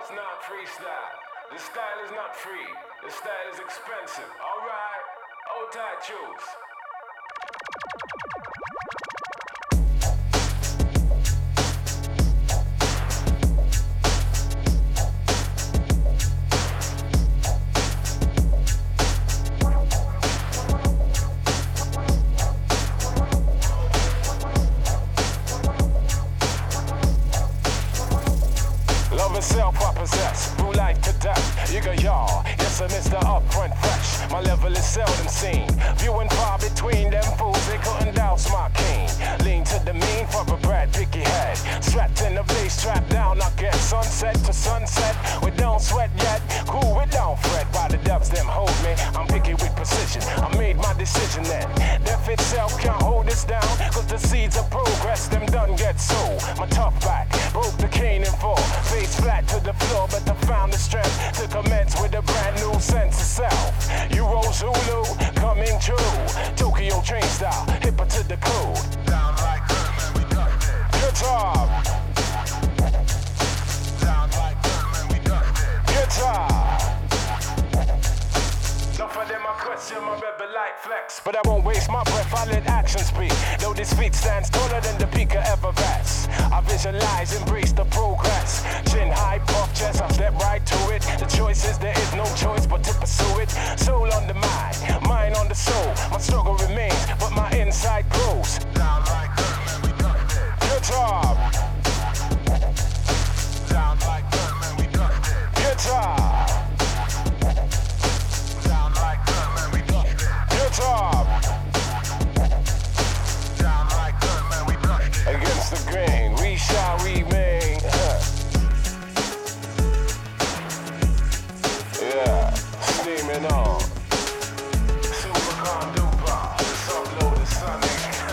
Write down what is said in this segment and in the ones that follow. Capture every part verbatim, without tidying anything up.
It's not freestyle. The style is not free. The style is expensive. Alright. Hold tight, choose. Self I possess, through life to death. You go y'all, yes I'm Mister Upfront Fresh. My level is seldom seen. Viewing far between them fools, they couldn't douse my king. Lean to the mean for a Brad Picky head. Strapped in the blaze, strapped down, I get sunset to sunset. We don't sweat yet, cool, we don't fret. By the depths them hold me, I'm picky with precision. I made my decision then. Death itself can't hold us down, cause the seeds of progress, them done get sold. My tough back, broke the cane in four. Face flat to the floor, but I found the strength to commence with a brand new sense of self. Euro Zulu, coming true. Tokyo train style, hipper to the code. Down like German, we done it. Guitar. Down like German, we done it. Guitar. Enough of them, I question my rebel like flex. But I won't waste my breath, I let action speak. Though this feat stands taller than the peak of Everest, I visualize, embrace the progress. Chin high, puff chest, I step right to it. The choice is there is no choice but to pursue it. Soul on the mind, mind on the soul. My struggle remains, but my inside grows. Down like German, we done it. Guitar. Down like German, we done it. Guitar. Down like German, we done it. Guitar. Down like German, we done it. Against the grain, we shall remain. Huh. Yeah, steaming on. Super Condupa, let's upload the Sonic.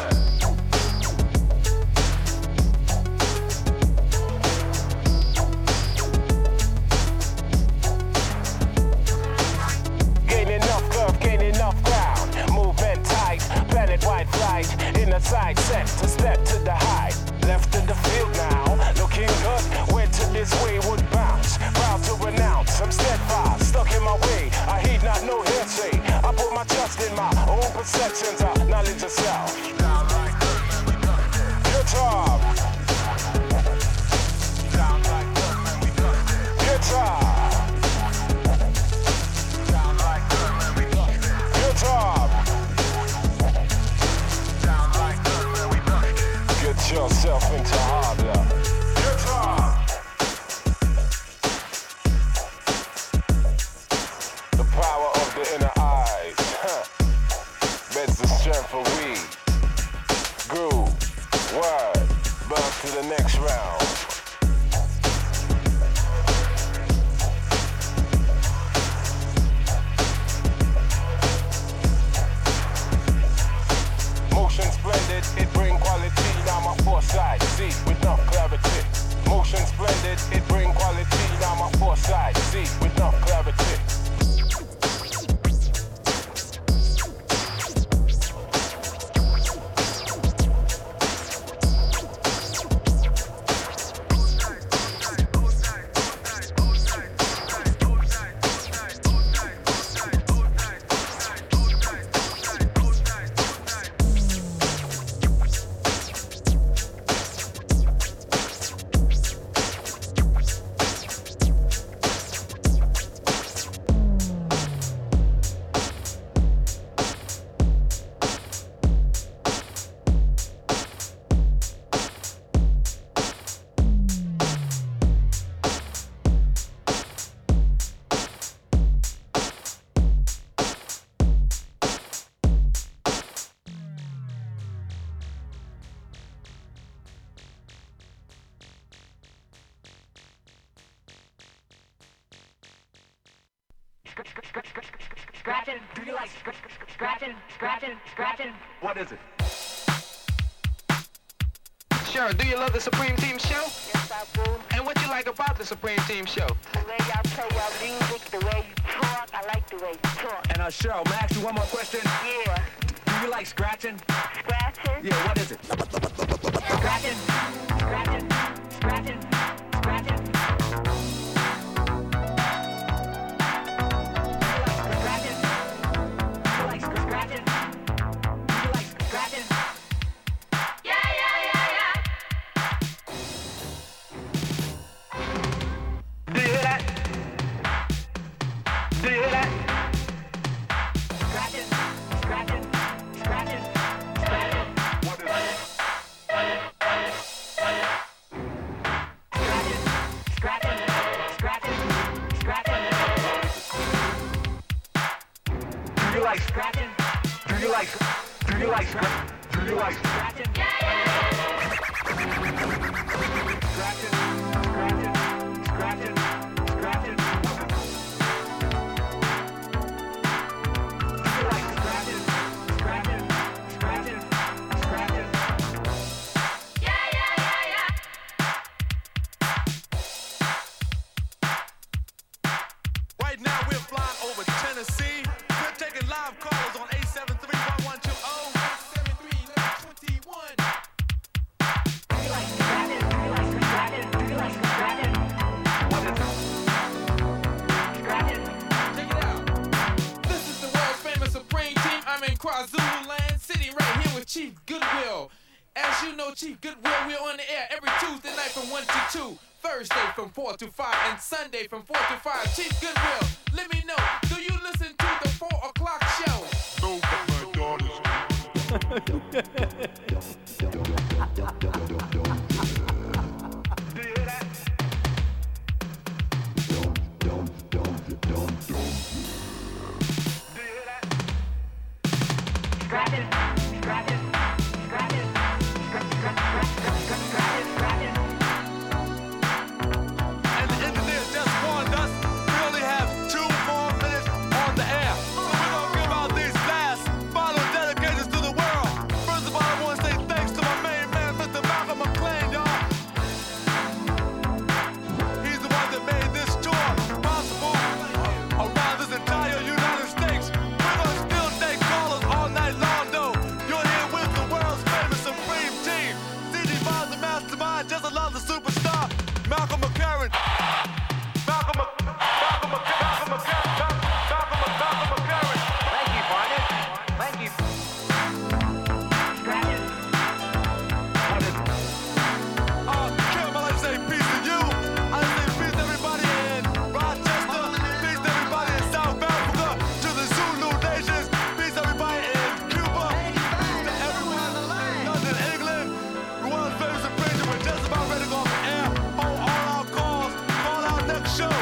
Gain enough curve, gain enough ground. Movement tight, planet-wide flight. In a side set to step to the height. Left in the field now, looking good. Went to this wayward bounce. Proud to renounce, I'm steadfast, stuck in my way. I heed not no hearsay. I put my trust in my own perceptions of knowledge of self. Down like German, we done it. Guitar. Down like German, we done it. Guitar. Down like German, we done it. Guitar. Down like German, we done it. Get yourself into harder. Guitar. The power of the inner eyes, huh. Beds the strength for we. Groove, word, burn to the next round. Motion splendid, it bring quality. Now my foresight, see with enough clarity. Motion splendid, it bring quality. Now my foresight, see with enough clarity. Scratching, do you like scratching, scratching, scratching? What is it? Sure, do you love the Supreme Team show? Yes, I do. And what you like about the Supreme Team show? The way y'all play y'all music, the way you talk, I like the way you talk. And uh, Cheryl, may I ask you one more question? Yeah. Do you like scratching? Scratching? Yeah, what is it? Scratching, scratching, scratching, scratching. like scratching? Do you like scratching? Scratching, scratching, scratching, scratching. Do you like scratching, scratching, scratching, scratching? Yeah, yeah, yeah, yeah. Right now we're flying over Tennessee. We're taking live callers on eight seven three, one one two zero. seven three, eleven twenty-one. Do you like scratching? Do you like scratching? Do you like scratching? What is it? Scratching. Check it out. This is the world's famous Supreme Team. I'm in KwaZulu land, sitting right here with Chief Goodwill. As you know, Chief Goodwill, we're on the air every Tuesday night from one to two, Thursday from four to five, and Sunday from four to five. Chief Goodwill, let me know, do you listen to the four o'clock show? No, but my daughters. Do you hear that? Do you hear that? Scratching. Scratching. Scratching. Scratch, scratch, scratch, scratch, scratch, scratching, scratching. And the engineers just warned us we only have two more minutes on the air. So we're gonna give out these last final dedications to the world. First of all, I want to say thanks to my main man, Mister Malcolm McLean, y'all. He's the one that made this tour possible around this entire United States. We're gonna still take callers all night long, though. You're here with the world's famous Supreme Team. C D Bob's the mastermind, just another superstar. Malcolm McCarran. Malcolm Mc- Malcolm Mc- Malcolm McCarran. Malcolm Mc- Malcolm McCarran. Thank you, partner. Thank you. Scratching. What is it? Uh, Kim, I'd like to say peace to you. I'd like to say peace to everybody in Rochester. Peace to everybody in South Africa. To the Zulu nations. Peace to everybody in Cuba. Peace to everyone in London, England. The world's famous Supreme Team. We're just about ready to go off the air. Hold all our calls. Call our next show.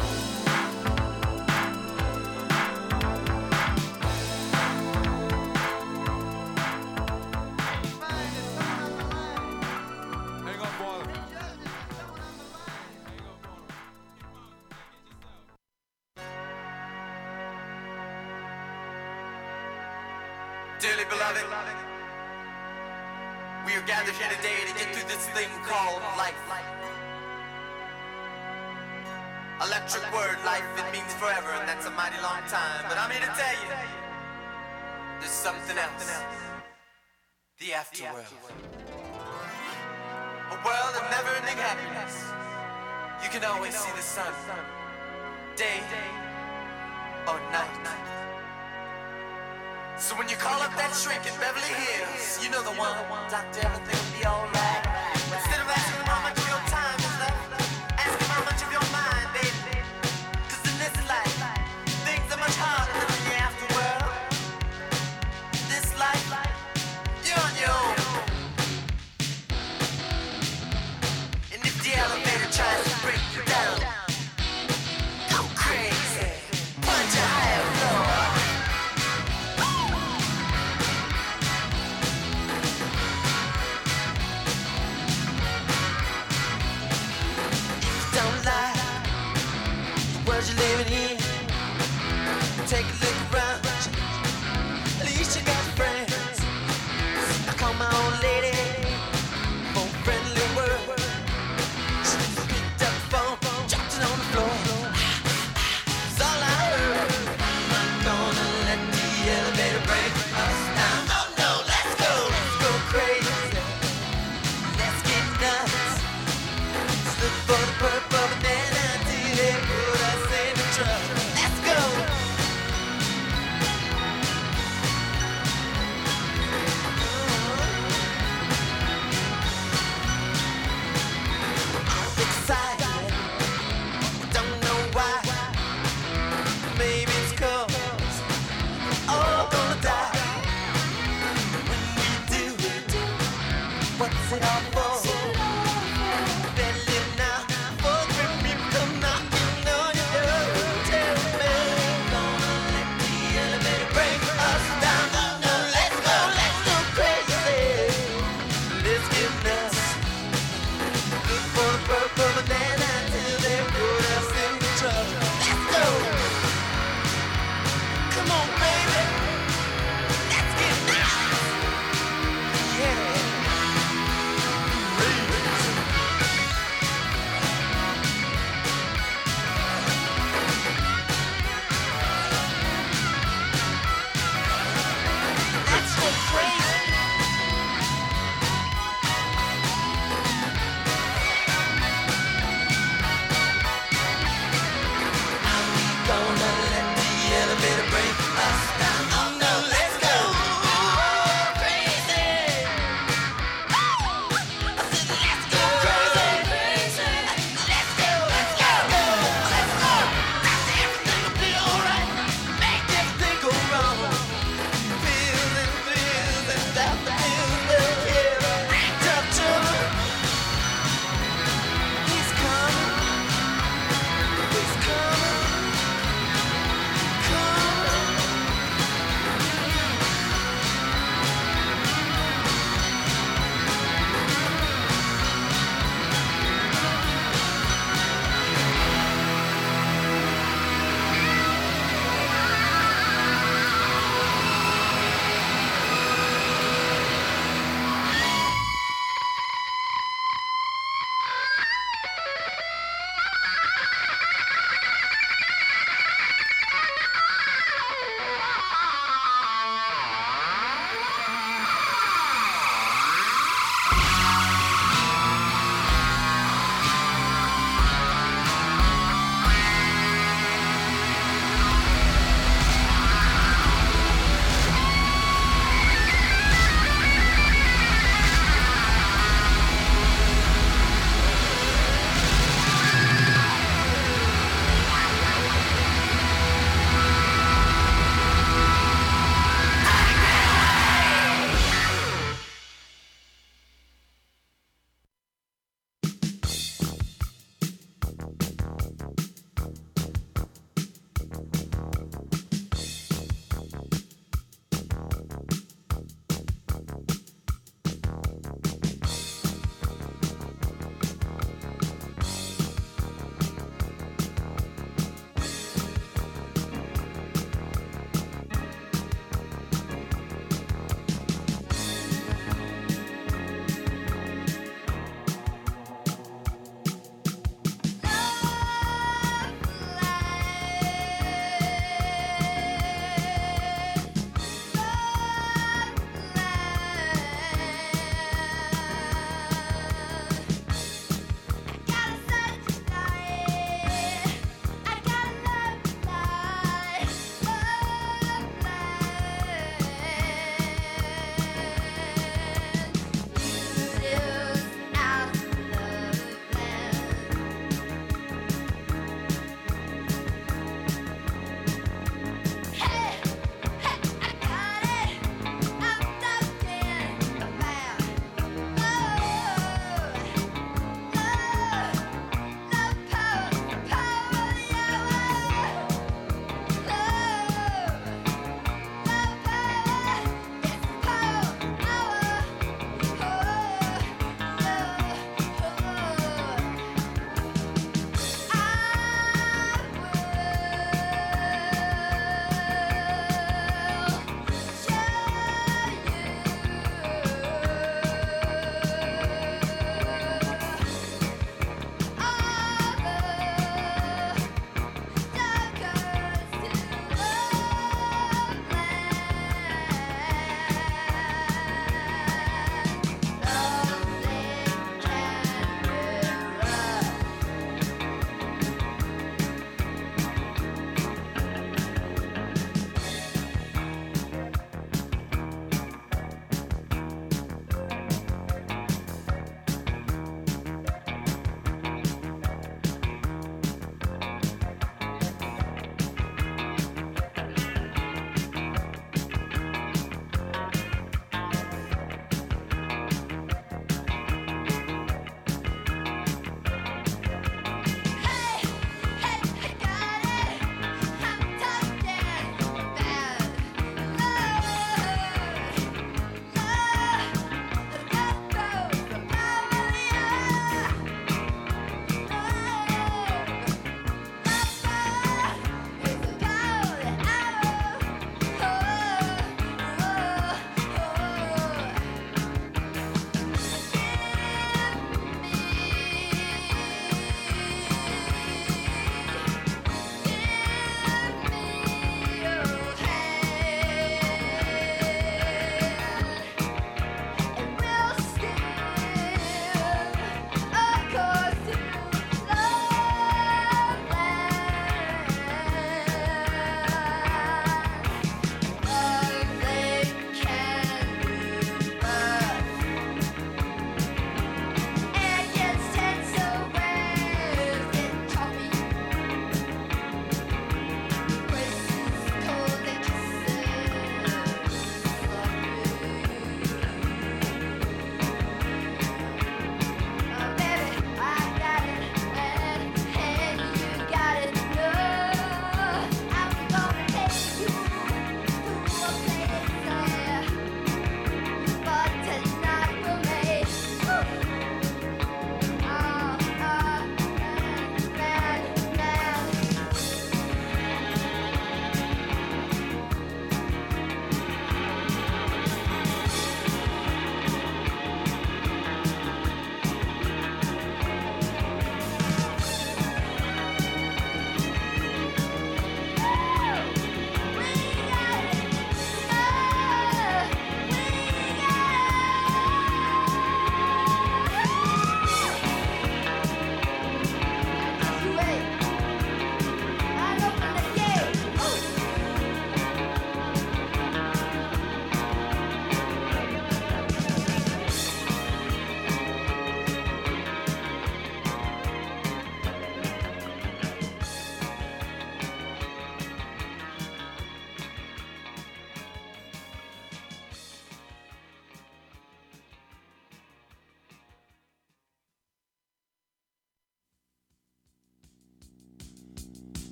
Hang on, boy. Dearly beloved, we are gathered here today to get through this thing called life. Electric word, life, it means forever, and that's a mighty long time. But I'm here to tell you, there's something else. The afterworld. A world of never-ending happiness. You can always see the sun, day or night. So when you call up that shrink in Beverly Hills, you know the one, doctor, everything will be alright. Instead of asking how much of your time is left, ask him how much of your mind, baby. Cause in this life, things are much harder than in the afterworld. This life, you're on your own. And if the elevator tries to break you down, go crazy, punch a higher floor. Don't lie, the world you're living in. Take a look around, at least you got friends. I call my old lady for a friendly word. She picked up the phone, dropped it on the floor. It's all I heard. I'm not gonna let the elevator break us down. Oh no, let's go, let's go crazy. Let's get nuts. Let's look for the purple banana till they put us in the truck. Let's go.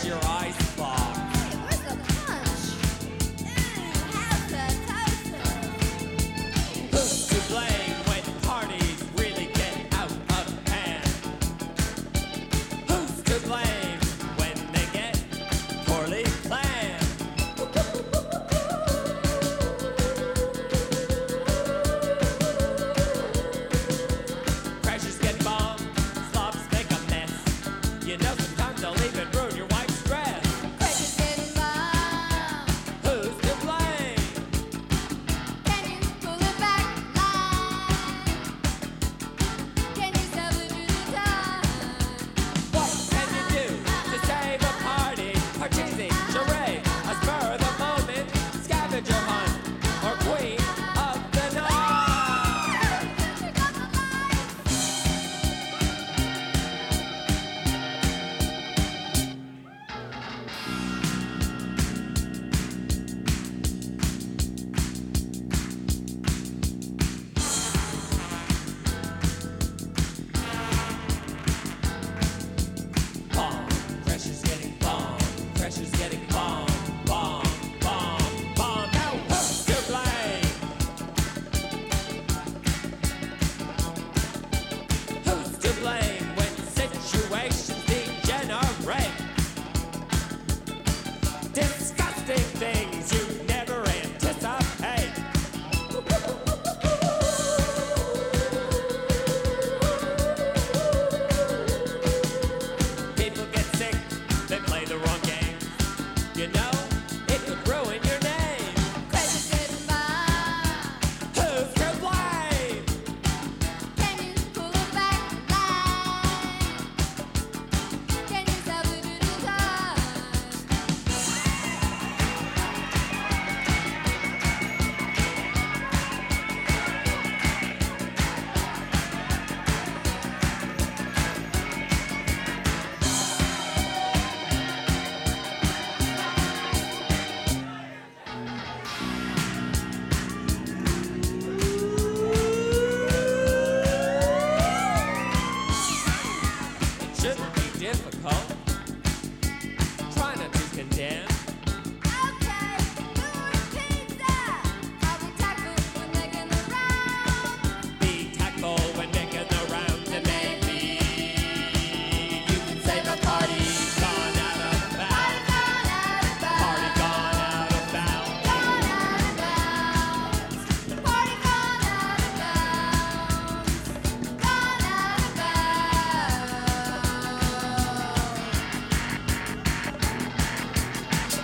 your ice box. Hey, where's the punch? Ooh, how's the toaster? Who's to blame when parties really get out of hand? Who's to blame when they get poorly planned? Crashes get bombed, slobs make a mess. You know sometimes they'll even ruin your wife's dress. Crashes getting bombed. Who's to blame? Can you pull it back line? Can you salvage the time? What can you do to save a party? Parcheesi, charade, a spur of the moment, scavenger hunt, or queen of the night? Pick up the line. Bomb, pressure's getting bomb, pressure's getting bomb, bomb, bomb, bomb. Now who's to blame? Who's to blame when situations degenerate? Disgusting things you never anticipate. People get sick, they play the wrong game. You know, it could ruin your name. Crashes getting bombed. Who's to blame? Can you pull it back line? Can you salvage the time? It shouldn't be difficult. Try not to condemn. Okay, food pizza. I'll be tactful when making the round. Be tactful when making the rounds, and maybe you can say the party's gone out of bounds. Gone out of bounds. Party gone out of bounds. Gone out of bounds. The party gone out of bounds. Gone out of bounds.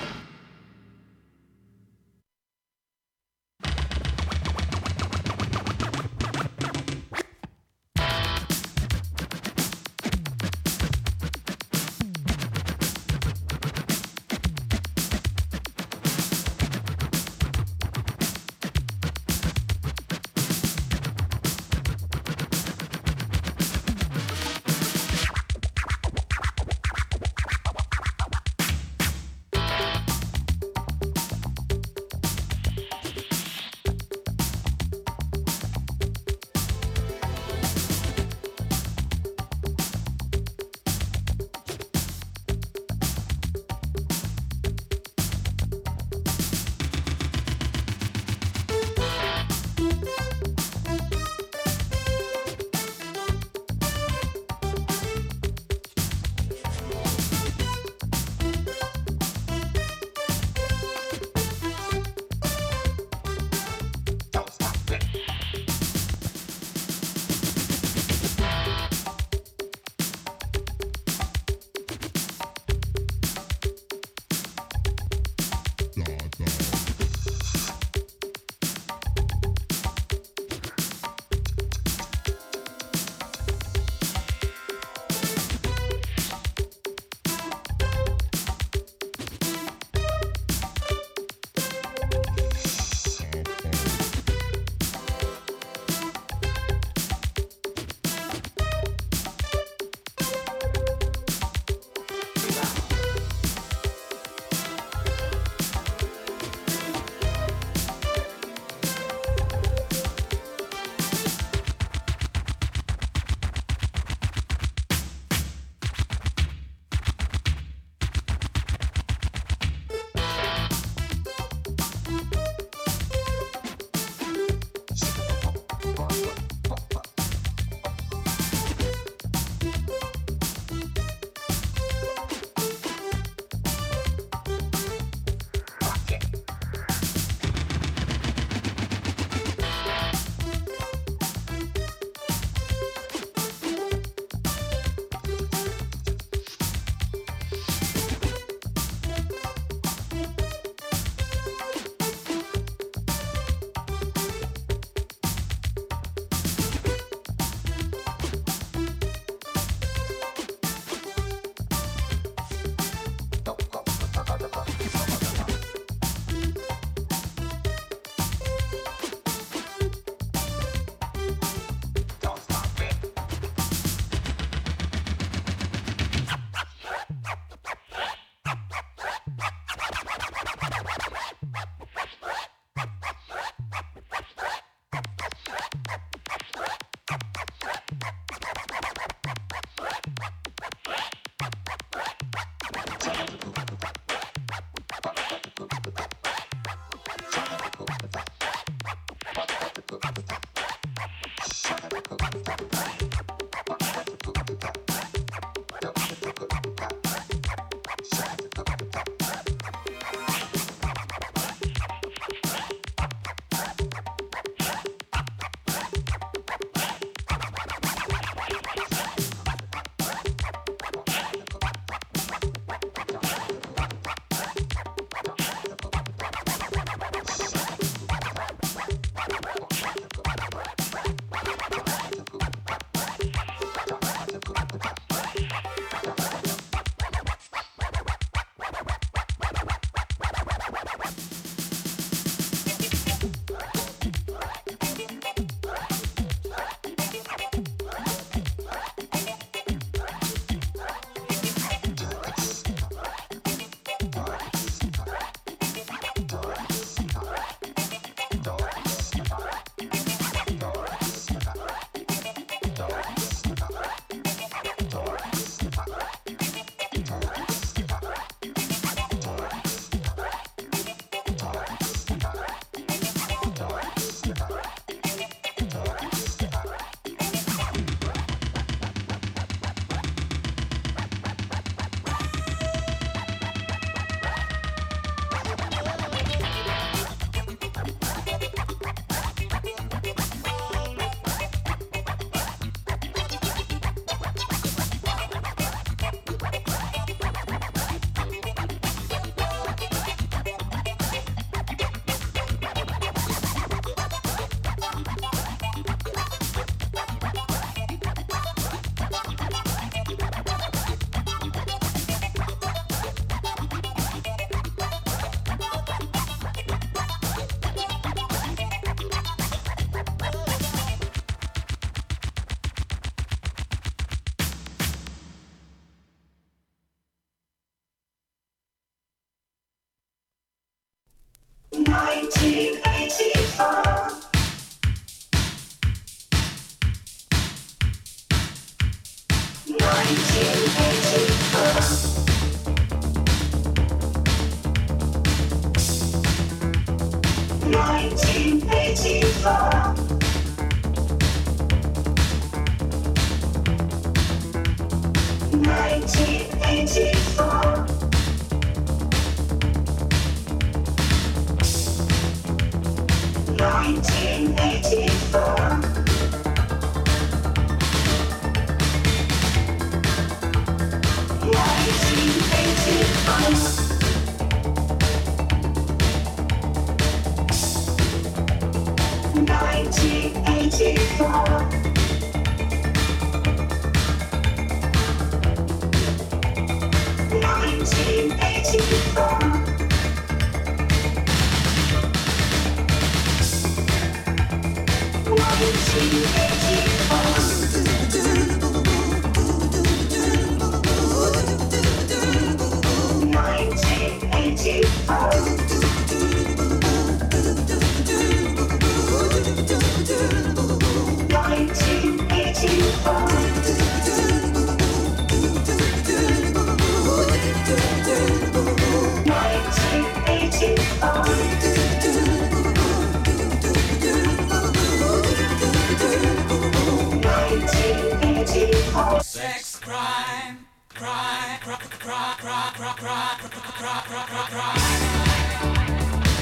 Sex, crime, crime, crime, crime, crime, crime, crime, crime, crime, crime, crime.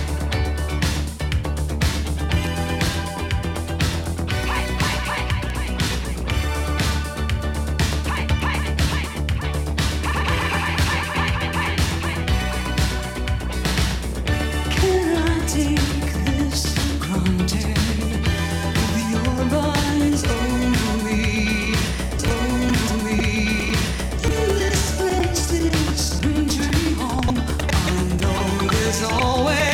Can I take this for granted? With your eyes over me, over me. In this place, this winter home, I know there's always